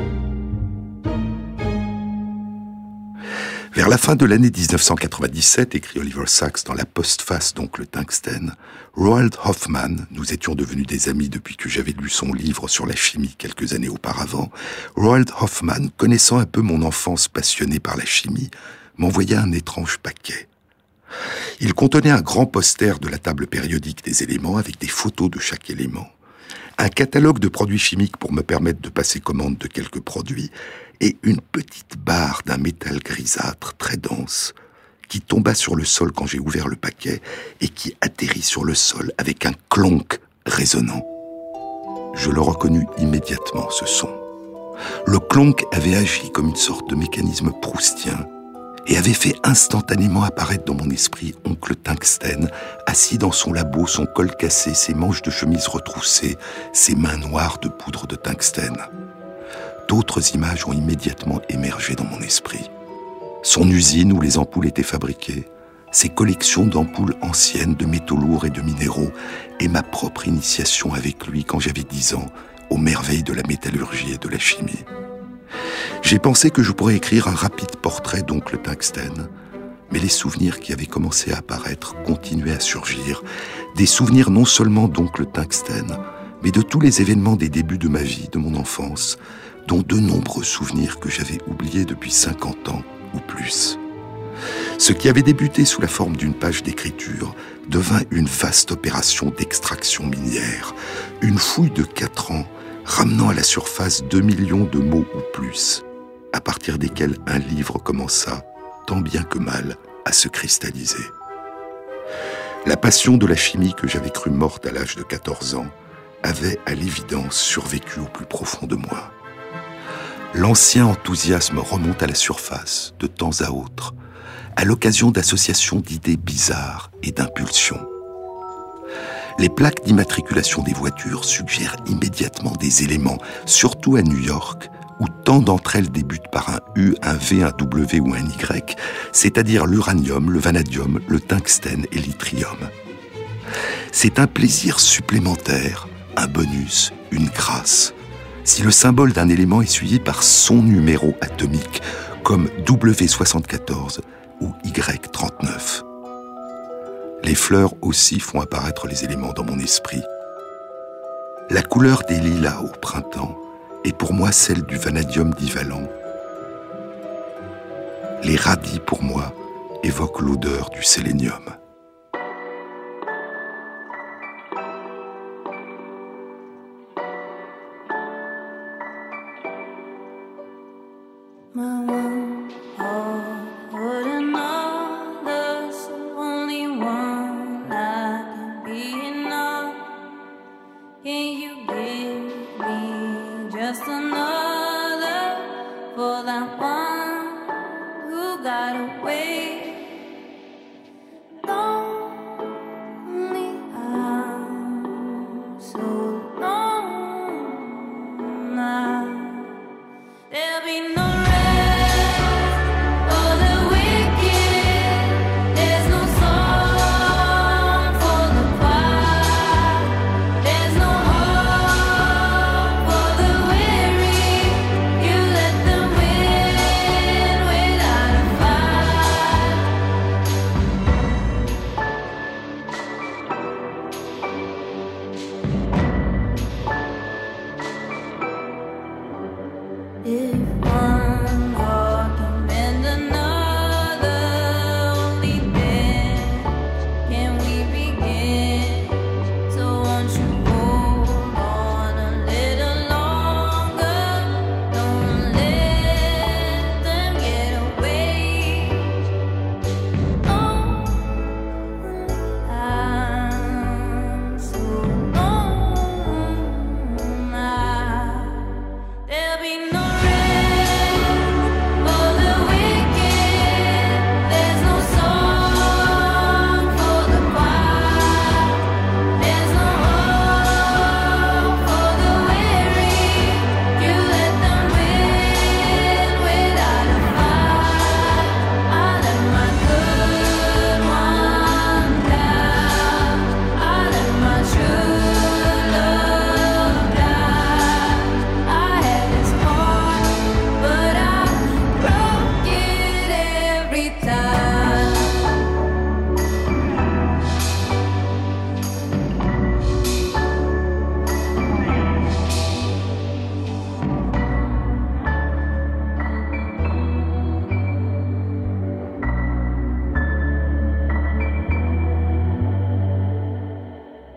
Vers la fin de l'année 1997, écrit Oliver Sacks dans la postface d'Oncle Tungstène, Roald Hoffman, nous étions devenus des amis depuis que j'avais lu son livre sur la chimie quelques années auparavant, Roald Hoffman, connaissant un peu mon enfance passionnée par la chimie, m'envoya un étrange paquet. Il contenait un grand poster de la table périodique des éléments avec des photos de chaque élément, un catalogue de produits chimiques pour me permettre de passer commande de quelques produits, et une petite barre d'un métal grisâtre très dense qui tomba sur le sol quand j'ai ouvert le paquet et qui atterrit sur le sol avec un clonk résonnant. Je le reconnus immédiatement, ce son. Le clonk avait agi comme une sorte de mécanisme proustien et avait fait instantanément apparaître dans mon esprit oncle Tungstène, assis dans son labo, son col cassé, ses manches de chemise retroussées, ses mains noires de poudre de tungstène. D'autres images ont immédiatement émergé dans mon esprit. Son usine où les ampoules étaient fabriquées, ses collections d'ampoules anciennes de métaux lourds et de minéraux, et ma propre initiation avec lui quand j'avais 10 ans, aux merveilles de la métallurgie et de la chimie. J'ai pensé que je pourrais écrire un rapide portrait d'oncle Tungstène, mais les souvenirs qui avaient commencé à apparaître continuaient à surgir, des souvenirs non seulement d'oncle Tungstène, mais de tous les événements des débuts de ma vie, de mon enfance, dont de nombreux souvenirs que j'avais oubliés depuis 50 ans ou plus. Ce qui avait débuté sous la forme d'une page d'écriture devint une vaste opération d'extraction minière, une fouille de 4 ans ramenant à la surface 2 millions de mots ou plus, à partir desquels un livre commença, tant bien que mal, à se cristalliser. La passion de la chimie que j'avais cru morte à l'âge de 14 ans avait à l'évidence survécu au plus profond de moi. L'ancien enthousiasme remonte à la surface, de temps à autre, à l'occasion d'associations d'idées bizarres et d'impulsions. Les plaques d'immatriculation des voitures suggèrent immédiatement des éléments, surtout à New York, où tant d'entre elles débutent par un U, un V, un W ou un Y, c'est-à-dire l'uranium, le vanadium, le tungstène et l'yttrium. C'est un plaisir supplémentaire, un bonus, une grâce, si le symbole d'un élément est suivi par son numéro atomique, comme W74 ou Y39. Les fleurs aussi font apparaître les éléments dans mon esprit. La couleur des lilas au printemps est pour moi celle du vanadium divalent. Les radis, pour moi, évoquent l'odeur du sélénium.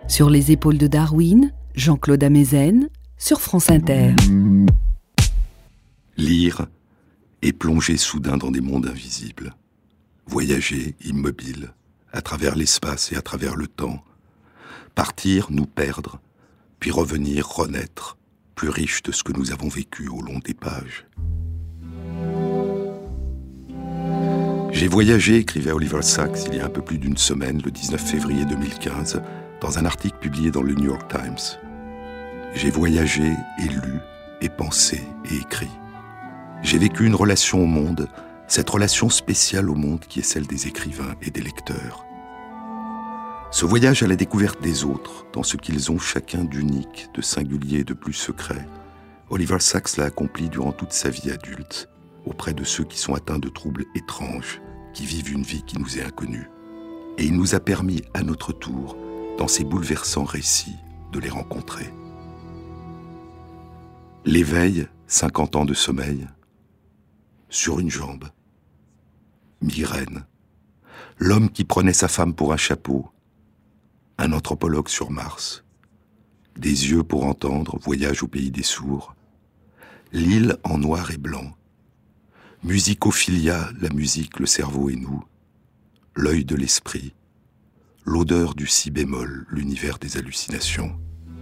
Sur les épaules de Darwin, Jean-Claude Amezen, sur France Inter. Lire et plonger soudain dans des mondes invisibles. Voyager, immobile, à travers l'espace et à travers le temps. Partir, nous perdre, puis revenir, renaître, plus riche de ce que nous avons vécu au long des pages. J'ai voyagé, écrivait Oliver Sacks il y a un peu plus d'une semaine, le 19 février 2015, dans un article publié dans le New York Times. J'ai voyagé et lu, et pensé et écrit. J'ai vécu une relation au monde, cette relation spéciale au monde qui est celle des écrivains et des lecteurs. Ce voyage à la découverte des autres, dans ce qu'ils ont chacun d'unique, de singulier et de plus secret, Oliver Sacks l'a accompli durant toute sa vie adulte, auprès de ceux qui sont atteints de troubles étranges, qui vivent une vie qui nous est inconnue. Et il nous a permis, à notre tour, dans ces bouleversants récits, de les rencontrer. L'éveil, 50 ans de sommeil, sur une jambe, migraine, l'homme qui prenait sa femme pour un chapeau, un anthropologue sur Mars, des yeux pour entendre, voyage au pays des sourds, l'île en noir et blanc, musicophilia, la musique, le cerveau et nous, l'œil de l'esprit, l'odeur du si bémol, l'univers des hallucinations.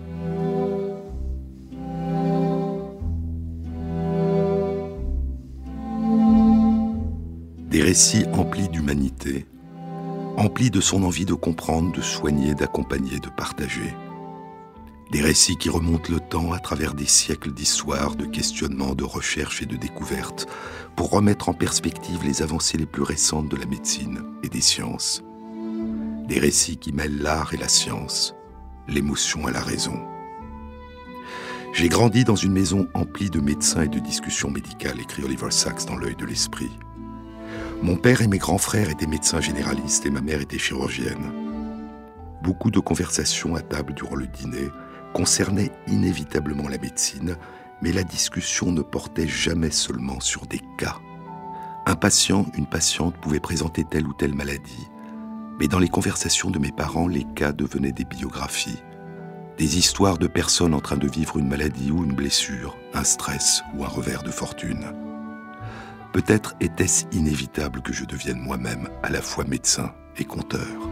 Des récits emplis d'humanité, emplis de son envie de comprendre, de soigner, d'accompagner, de partager. Des récits qui remontent le temps à travers des siècles d'histoire, de questionnements, de recherches et de découvertes, pour remettre en perspective les avancées les plus récentes de la médecine et des sciences. Des récits qui mêlent l'art et la science, l'émotion à la raison. J'ai grandi dans une maison emplie de médecins et de discussions médicales, écrit Oliver Sacks dans L'œil de l'esprit. Mon père et mes grands frères étaient médecins généralistes et ma mère était chirurgienne. Beaucoup de conversations à table durant le dîner concernaient inévitablement la médecine, mais la discussion ne portait jamais seulement sur des cas. Un patient, une patiente pouvait présenter telle ou telle maladie, mais dans les conversations de mes parents, les cas devenaient des biographies, des histoires de personnes en train de vivre une maladie ou une blessure, un stress ou un revers de fortune. Peut-être était-ce inévitable que je devienne moi-même à la fois médecin et conteur.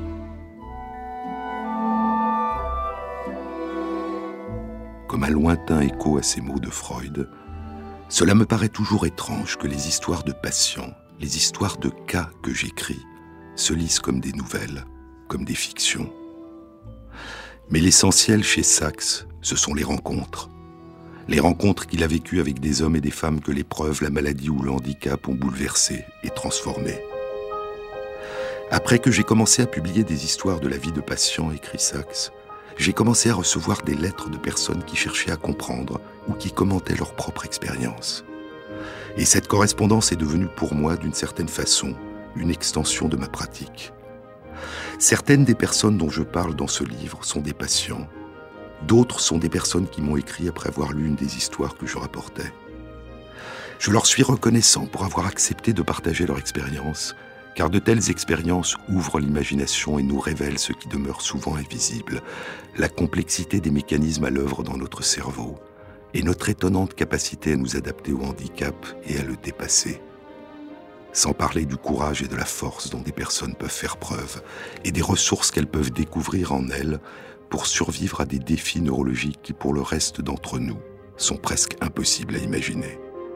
Comme un lointain écho à ces mots de Freud, cela me paraît toujours étrange que les histoires de patients, les histoires de cas que j'écris, se lisent comme des nouvelles, comme des fictions. Mais l'essentiel chez Sacks, ce sont les rencontres. Les rencontres qu'il a vécues avec des hommes et des femmes que l'épreuve, la maladie ou le handicap ont bouleversés et transformés. Après que j'ai commencé à publier des histoires de la vie de patients, écrit Sacks, j'ai commencé à recevoir des lettres de personnes qui cherchaient à comprendre ou qui commentaient leur propre expérience. Et cette correspondance est devenue pour moi, d'une certaine façon, une extension de ma pratique. Certaines des personnes dont je parle dans ce livre sont des patients. D'autres sont des personnes qui m'ont écrit après avoir lu une des histoires que je rapportais. Je leur suis reconnaissant pour avoir accepté de partager leur expérience, car de telles expériences ouvrent l'imagination et nous révèlent ce qui demeure souvent invisible, la complexité des mécanismes à l'œuvre dans notre cerveau et notre étonnante capacité à nous adapter au handicap et à le dépasser. Sans parler du courage et de la force dont des personnes peuvent faire preuve et des ressources qu'elles peuvent découvrir en elles pour survivre à des défis neurologiques qui, pour le reste d'entre nous, sont presque impossibles à imaginer.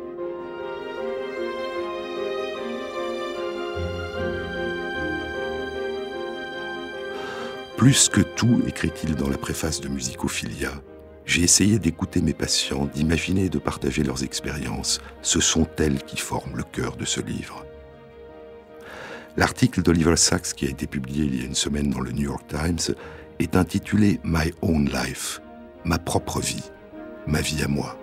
Plus que tout, écrit-il dans la préface de Musicophilia, j'ai essayé d'écouter mes patients, d'imaginer et de partager leurs expériences. Ce sont elles qui forment le cœur de ce livre. L'article d'Oliver Sacks, qui a été publié il y a une semaine dans le New York Times, est intitulé « My Own Life », ma propre vie, ma vie à moi.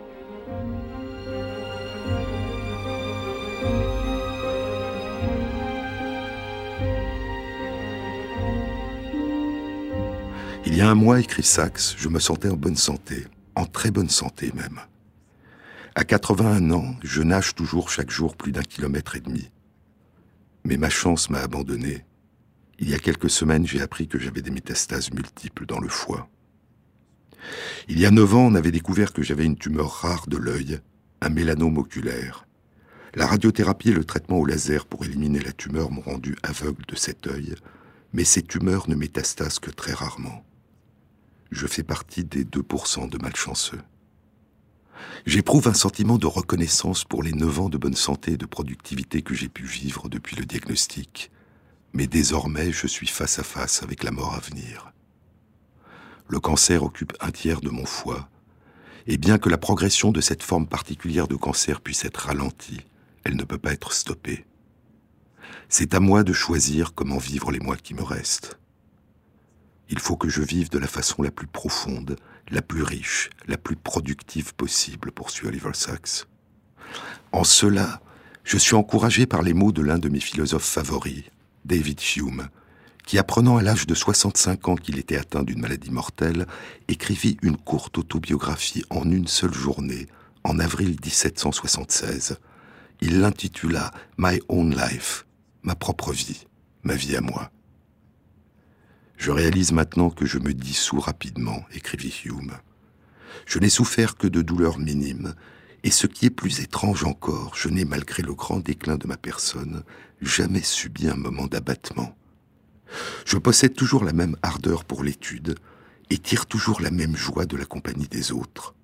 Il y a un mois, écrit Sacks, je me sentais en bonne santé, en très bonne santé même. À 81 ans, je nage toujours chaque jour plus d'1,5 km. Mais ma chance m'a abandonné. Il y a quelques semaines, j'ai appris que j'avais des métastases multiples dans le foie. Il y a 9 ans, on avait découvert que j'avais une tumeur rare de l'œil, un mélanome oculaire. La radiothérapie et le traitement au laser pour éliminer la tumeur m'ont rendu aveugle de cet œil, mais ces tumeurs ne métastasent que très rarement. Je fais partie des 2% de malchanceux. J'éprouve un sentiment de reconnaissance pour les 9 ans de bonne santé et de productivité que j'ai pu vivre depuis le diagnostic. Mais désormais, je suis face à face avec la mort à venir. Le cancer occupe 1/3 de mon foie, et bien que la progression de cette forme particulière de cancer puisse être ralentie, elle ne peut pas être stoppée. C'est à moi de choisir comment vivre les mois qui me restent. Il faut que je vive de la façon la plus profonde, la plus riche, la plus productive possible, poursuit Oliver Sacks. En cela, je suis encouragé par les mots de l'un de mes philosophes favoris, David Hume, qui, apprenant à l'âge de 65 ans qu'il était atteint d'une maladie mortelle, écrivit une courte autobiographie en une seule journée, en avril 1776. Il l'intitula « My Own Life », ma propre vie, ma vie à moi. Je réalise maintenant que je me dissous rapidement, écrivit Hume. Je n'ai souffert que de douleurs minimes, et ce qui est plus étrange encore, je n'ai, malgré le grand déclin de ma personne, jamais subi un moment d'abattement. Je possède toujours la même ardeur pour l'étude, et tire toujours la même joie de la compagnie des autres.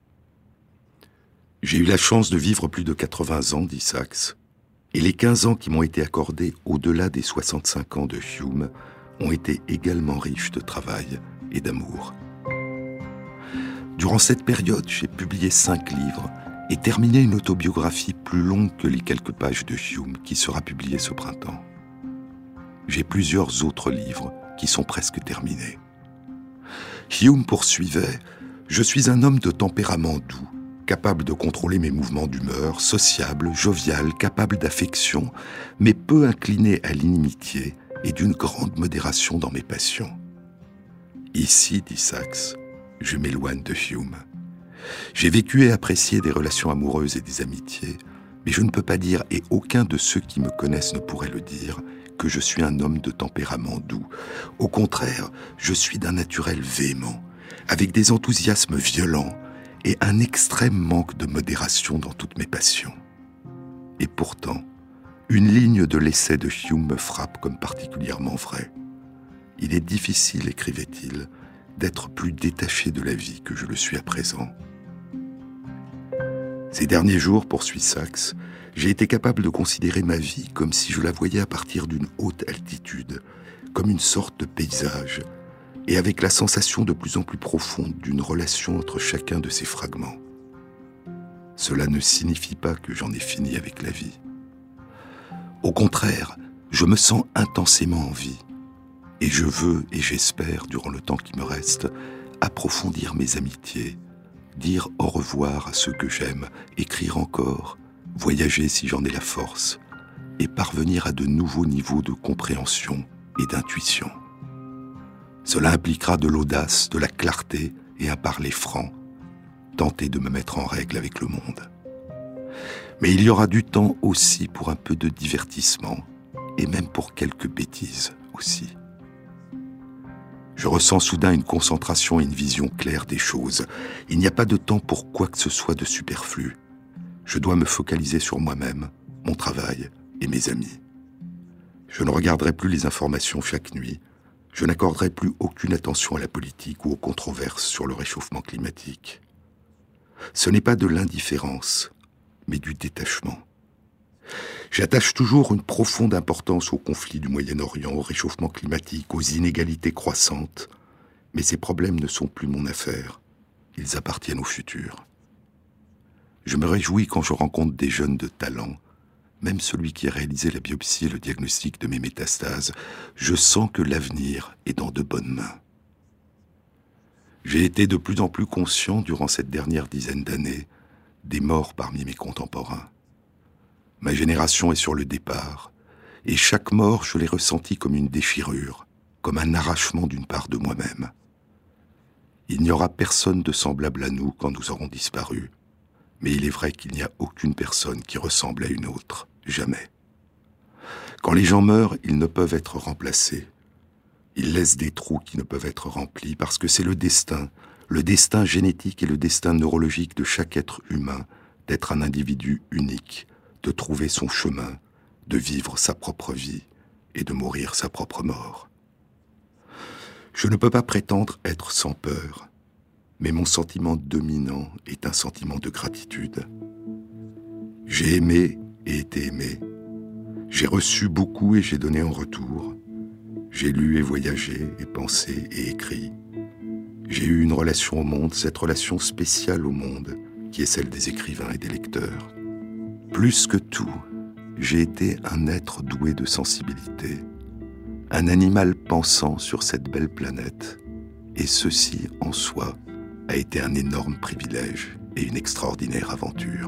J'ai eu la chance de vivre plus de 80 ans, dit Sacks, et les 15 ans qui m'ont été accordés au-delà des 65 ans de Hume ont été également riches de travail et d'amour. Durant cette période, j'ai publié 5 livres et terminé une autobiographie plus longue que les quelques pages de Hume qui sera publiée ce printemps. J'ai plusieurs autres livres qui sont presque terminés. Hume poursuivait « Je suis un homme de tempérament doux, capable de contrôler mes mouvements d'humeur, sociable, jovial, capable d'affection, mais peu incliné à l'inimitié et d'une grande modération dans mes passions. Ici, dit Sacks, je m'éloigne de Hume. J'ai vécu et apprécié des relations amoureuses et des amitiés, mais je ne peux pas dire, et aucun de ceux qui me connaissent ne pourrait le dire, que je suis un homme de tempérament doux. Au contraire, je suis d'un naturel véhément, avec des enthousiasmes violents et un extrême manque de modération dans toutes mes passions. Et pourtant, une ligne de l'essai de Hume me frappe comme particulièrement vraie. Il est difficile, écrivait-il, d'être plus détaché de la vie que je le suis à présent. Ces derniers jours, poursuit Sacks, j'ai été capable de considérer ma vie comme si je la voyais à partir d'une haute altitude, comme une sorte de paysage, et avec la sensation de plus en plus profonde d'une relation entre chacun de ces fragments. Cela ne signifie pas que j'en ai fini avec la vie. Au contraire, je me sens intensément en vie, et je veux et j'espère, durant le temps qui me reste, approfondir mes amitiés, dire au revoir à ceux que j'aime, écrire encore, voyager si j'en ai la force, et parvenir à de nouveaux niveaux de compréhension et d'intuition. Cela impliquera de l'audace, de la clarté et un parler franc, tenter de me mettre en règle avec le monde. Mais il y aura du temps aussi pour un peu de divertissement, et même pour quelques bêtises aussi. Je ressens soudain une concentration et une vision claire des choses. Il n'y a pas de temps pour quoi que ce soit de superflu. Je dois me focaliser sur moi-même, mon travail et mes amis. Je ne regarderai plus les informations chaque nuit. Je n'accorderai plus aucune attention à la politique ou aux controverses sur le réchauffement climatique. Ce n'est pas de l'indifférence, mais du détachement. J'attache toujours une profonde importance aux conflits du Moyen-Orient, au réchauffement climatique, aux inégalités croissantes, mais ces problèmes ne sont plus mon affaire. Ils appartiennent au futur. Je me réjouis quand je rencontre des jeunes de talent, même celui qui a réalisé la biopsie et le diagnostic de mes métastases. Je sens que l'avenir est dans de bonnes mains. J'ai été de plus en plus conscient, durant cette dernière dizaine d'années, des morts parmi mes contemporains. Ma génération est sur le départ, et chaque mort, je l'ai ressenti comme une déchirure, comme un arrachement d'une part de moi-même. Il n'y aura personne de semblable à nous quand nous aurons disparu, mais il est vrai qu'il n'y a aucune personne qui ressemble à une autre, jamais. Quand les gens meurent, ils ne peuvent être remplacés, Il laisse des trous qui ne peuvent être remplis parce que c'est le destin génétique et le destin neurologique de chaque être humain d'être un individu unique, de trouver son chemin, de vivre sa propre vie et de mourir sa propre mort. Je ne peux pas prétendre être sans peur, mais mon sentiment dominant est un sentiment de gratitude. J'ai aimé et été aimé. J'ai reçu beaucoup et j'ai donné en retour. J'ai lu et voyagé et pensé et écrit. J'ai eu une relation au monde, cette relation spéciale au monde, qui est celle des écrivains et des lecteurs. Plus que tout, j'ai été un être doué de sensibilité, un animal pensant sur cette belle planète, et ceci, en soi, a été un énorme privilège et une extraordinaire aventure.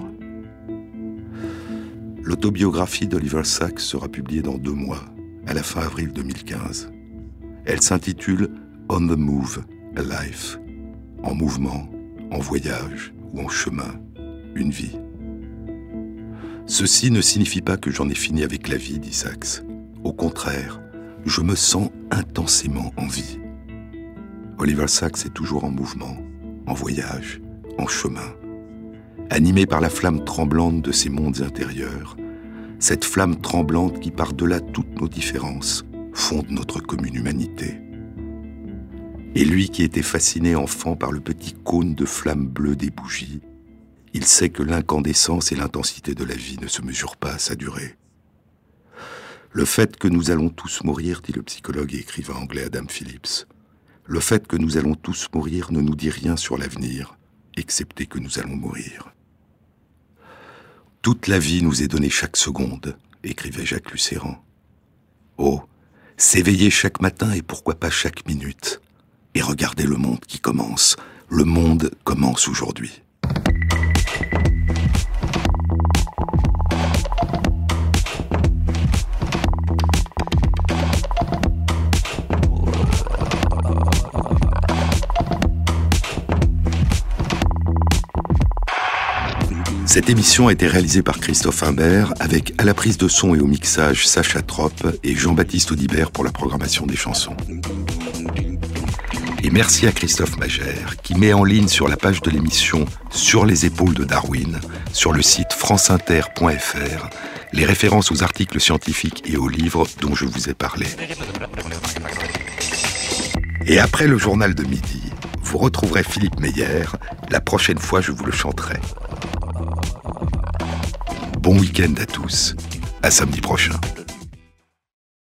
L'autobiographie d'Oliver Sacks sera publiée dans 2 mois, à la fin avril 2015. Elle s'intitule « On the Move, a Life », en mouvement, en voyage ou en chemin, une vie. Ceci ne signifie pas que j'en ai fini avec la vie, dit Sacks. Au contraire, je me sens intensément en vie. Oliver Sacks est toujours en mouvement, en voyage, en chemin, animé par la flamme tremblante de ses mondes intérieurs, cette flamme tremblante qui, par-delà toutes nos différences, fonde notre commune humanité. Et lui qui était fasciné enfant par le petit cône de flamme bleue des bougies, il sait que l'incandescence et l'intensité de la vie ne se mesurent pas à sa durée. Le fait que nous allons tous mourir, dit le psychologue et écrivain anglais Adam Phillips, le fait que nous allons tous mourir ne nous dit rien sur l'avenir, excepté que nous allons mourir. Toute la vie nous est donnée chaque seconde, écrivait Jacques Lucéran. Oh, s'éveiller chaque matin et pourquoi pas chaque minute, et regarder le monde qui commence. Le monde commence aujourd'hui. Cette émission a été réalisée par Christophe Imbert avec à la prise de son et au mixage Sacha Trop et Jean-Baptiste Audibert pour la programmation des chansons. Et merci à Christophe Magère qui met en ligne sur la page de l'émission Sur les épaules de Darwin, sur le site franceinter.fr, les références aux articles scientifiques et aux livres dont je vous ai parlé. Et après le journal de midi, vous retrouverez Philippe Meyer. La prochaine fois, je vous le chanterai. Bon week-end à tous. À samedi prochain.